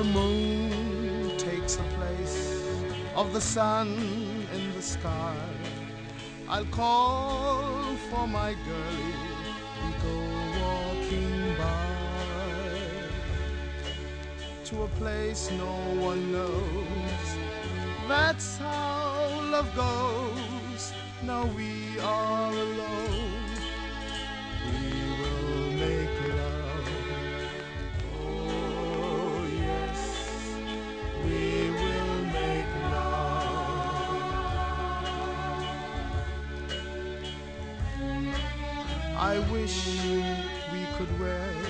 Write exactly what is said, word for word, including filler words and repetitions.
the moon takes the place of the sun in the sky, I'll call for my girlie, we go walking by to a place no one knows. That's how love goes. Now we are alone, we will make love. Oh yes, we will make love. I wish